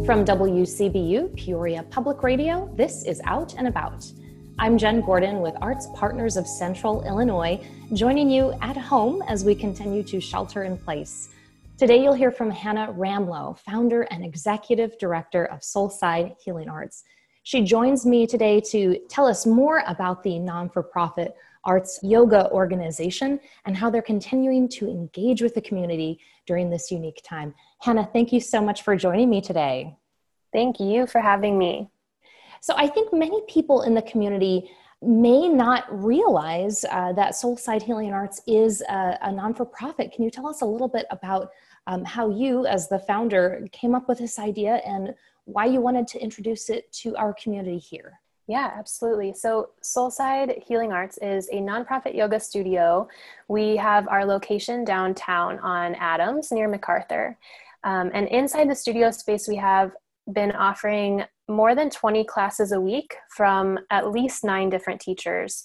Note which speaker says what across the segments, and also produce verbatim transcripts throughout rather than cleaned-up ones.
Speaker 1: From W C B U Peoria Public Radio, this is Out and About. I'm Jen Gordon with Arts Partners of Central Illinois, joining you at home as we continue to shelter in place. Today you'll hear from Hannah Ramlow, founder and executive director of Soulside Healing Arts. She joins me today to tell us more about the non-for-profit arts yoga organization and how they're continuing to engage with the community during this unique time. Hannah, thank you so much for joining me today.
Speaker 2: Thank you for having me.
Speaker 1: So I think many people in the community may not realize uh, that Soulside Healing Arts is a, a non-for-profit. Can you tell us a little bit about um, how you, as the founder, came up with this idea and why you wanted to introduce it to our community here?
Speaker 2: Yeah, absolutely. So Soulside Healing Arts is a nonprofit yoga studio. We have our location downtown on Adams near MacArthur. Um, and inside the studio space, we have been offering more than twenty classes a week from at least nine different teachers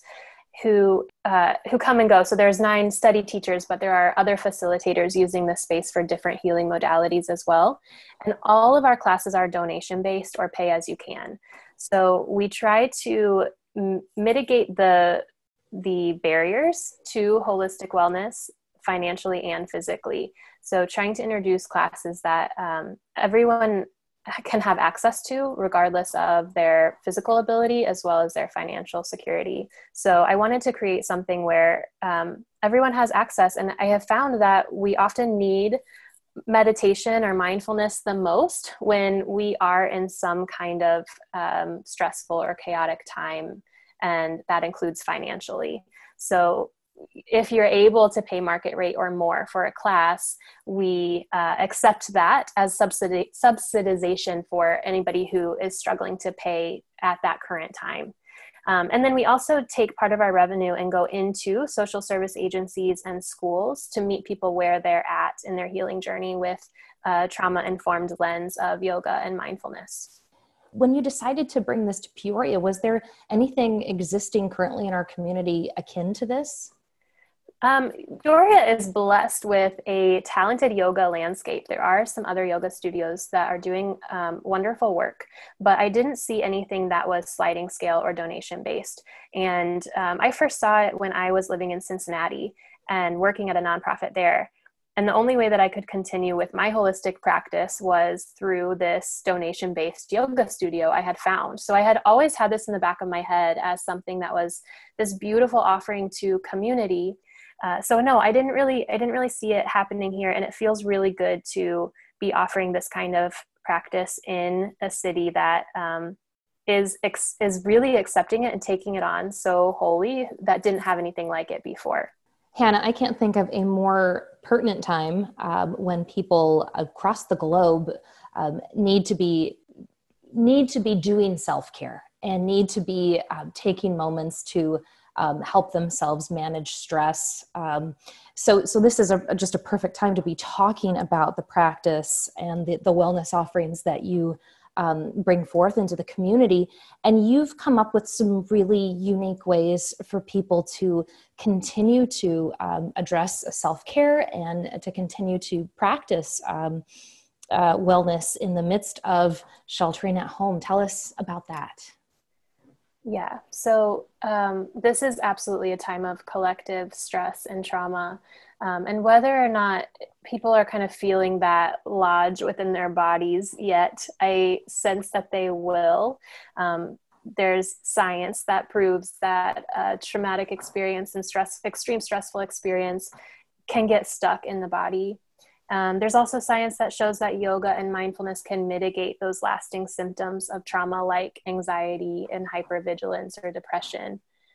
Speaker 2: who uh, who come and go. So there's nine study teachers, but there are other facilitators using the space for different healing modalities as well. And all of our classes are donation-based or pay as you can. So we try to m- mitigate the the barriers to holistic wellness financially and physically. So trying to introduce classes that um, everyone can have access to regardless of their physical ability as well as their financial security. So I wanted to create something where um, everyone has access. And I have found that we often need meditation or mindfulness the most when we are in some kind of um, stressful or chaotic time. And that includes financially. So if you're able to pay market rate or more for a class, we uh, accept that as subsidi- subsidization for anybody who is struggling to pay at that current time. Um, and then we also take part of our revenue and go into social service agencies and schools to meet people where they're at in their healing journey with a trauma-informed lens of yoga and mindfulness.
Speaker 1: When you decided to bring this to Peoria, was there anything existing currently in our community akin to this?
Speaker 2: Um, Peoria is blessed with a talented yoga landscape. There are some other yoga studios that are doing um, wonderful work, but I didn't see anything that was sliding scale or donation based. And um, I first saw it when I was living in Cincinnati and working at a nonprofit there. And the only way that I could continue with my holistic practice was through this donation-based yoga studio I had found. So I had always had this in the back of my head as something that was this beautiful offering to community. Uh, so no, I didn't really, I didn't really see it happening here, and it feels really good to be offering this kind of practice in a city that um, is ex- is really accepting it and taking it on so wholly that didn't have anything like it before.
Speaker 1: Hannah, I can't think of a more pertinent time um, when people across the globe um, need to be need to be doing self-care and need to be um, taking moments to Um, help themselves manage stress. Um, so, so this is a, just a perfect time to be talking about the practice and the, the wellness offerings that you um, bring forth into the community. And you've come up with some really unique ways for people to continue to um, address self-care and to continue to practice um, uh, wellness in the midst of sheltering at home. Tell us about that.
Speaker 2: Yeah, so um, this is absolutely a time of collective stress and trauma. Um, and whether or not people are kind of feeling that lodge within their bodies yet, I sense that they will. Um, there's science that proves that a traumatic experience and stress, extreme stressful experience can get stuck in the body. Um, there's also science that shows that yoga and mindfulness can mitigate those lasting symptoms of trauma like anxiety and hypervigilance or depression.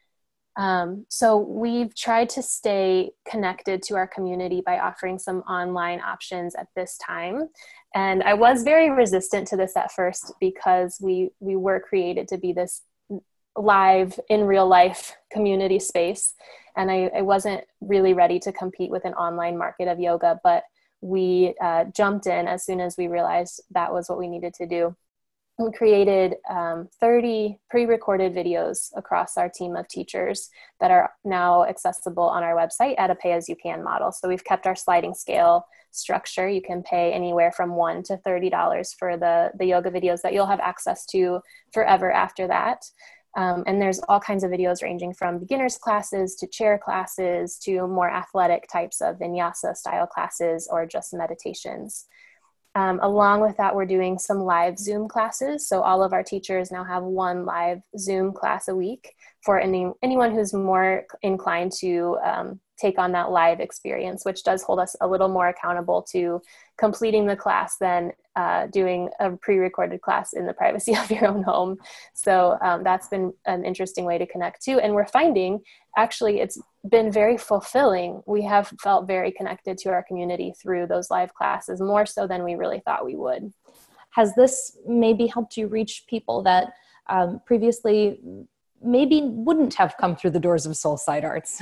Speaker 2: Um, so we've tried to stay connected to our community by offering some online options at this time. And I was very resistant to this at first because we, we were created to be this live in real life community space. And I, I wasn't really ready to compete with an online market of yoga, but we uh, jumped in as soon as we realized that was what we needed to do. we created um, thirty pre-recorded videos across our team of teachers that are now accessible on our website at a pay-as-you-can model. So we've kept our sliding scale structure. You can pay anywhere from one to thirty dollars for the, the yoga videos that you'll have access to forever after that. Um, and there's all kinds of videos ranging from beginners classes to chair classes to more athletic types of vinyasa style classes or just meditations. Um, along with that, we're doing some live Zoom classes. So all of our teachers now have one live Zoom class a week for any, anyone who's more inclined to um, take on that live experience, which does hold us a little more accountable to completing the class than uh, doing a pre-recorded class in the privacy of your own home. So um, that's been an interesting way to connect too. And we're finding actually it's been very fulfilling. We have felt very connected to our community through those live classes, more so than we really thought we would.
Speaker 1: Has this maybe helped you reach people that um, previously maybe wouldn't have come through the doors of Soulside Arts?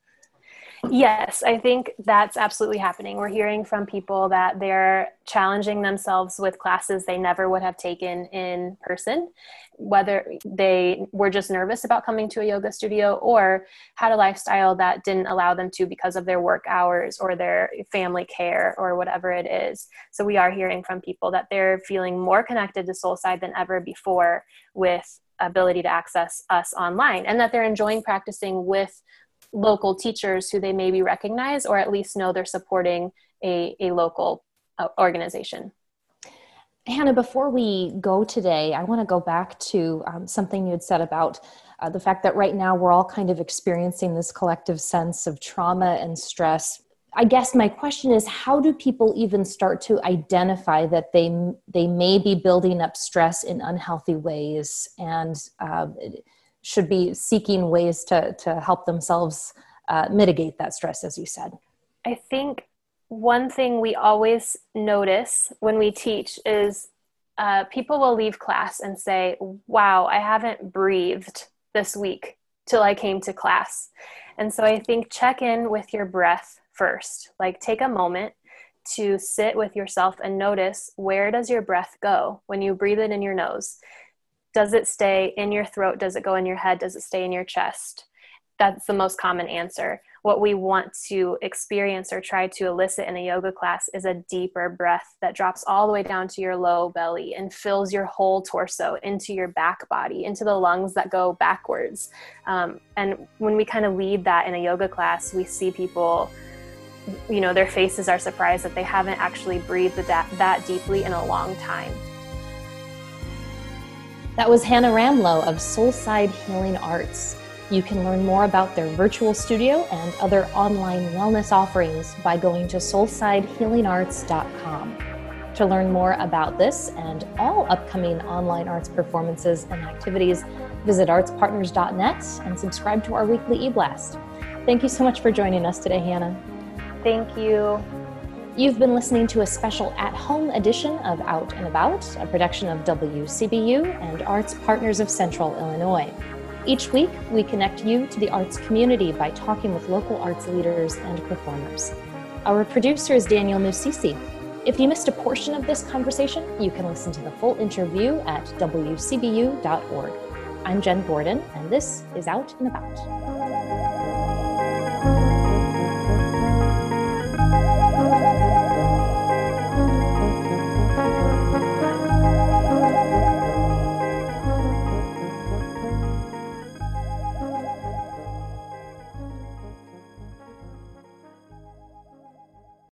Speaker 2: Yes, I think that's absolutely happening. We're hearing from people that they're challenging themselves with classes they never would have taken in person, whether they were just nervous about coming to a yoga studio or had a lifestyle that didn't allow them to because of their work hours or their family care or whatever it is. So we are hearing from people that they're feeling more connected to Soulside than ever before with ability to access us online, and that they're enjoying practicing with local teachers who they maybe recognize or at least know they're supporting a, a local uh, organization.
Speaker 1: Hannah, before we go today, I want to go back to um, something you had said about uh, the fact that right now we're all kind of experiencing this collective sense of trauma and stress. I guess my question is, how do people even start to identify that they they may be building up stress in unhealthy ways and uh, should be seeking ways to, to help themselves uh, mitigate that stress, as you said?
Speaker 2: I think one thing we always notice when we teach is uh, people will leave class and say, wow, I haven't breathed this week till I came to class. And so I think check in with your breath first. Like take a moment to sit with yourself and notice, where does your breath go when you breathe it in your nose? Does it stay in your throat? Does it go in your head? Does it stay in your chest? That's the most common answer. What we want to experience or try to elicit in a yoga class is a deeper breath that drops all the way down to your low belly and fills your whole torso into your back body, into the lungs that go backwards. Um, and when we kind of lead that in a yoga class, we see people, you know, their faces are surprised that they haven't actually breathed that, that deeply in a long time.
Speaker 1: That was Hannah Ramlow of Soulside Healing Arts. You can learn more about their virtual studio and other online wellness offerings by going to soulside healing arts dot com. To learn more about this and all upcoming online arts performances and activities, visit arts partners dot net and subscribe to our weekly e-blast. Thank you so much for joining us today, Hannah.
Speaker 2: Thank you.
Speaker 1: You've been listening to a special at-home edition of Out and About, a production of W C B U and Arts Partners of Central Illinois. Each week, we connect you to the arts community by talking with local arts leaders and performers. Our producer is Daniel Musisi. If you missed a portion of this conversation, you can listen to the full interview at w c b u dot org. I'm Jen Gordon, and this is Out and About.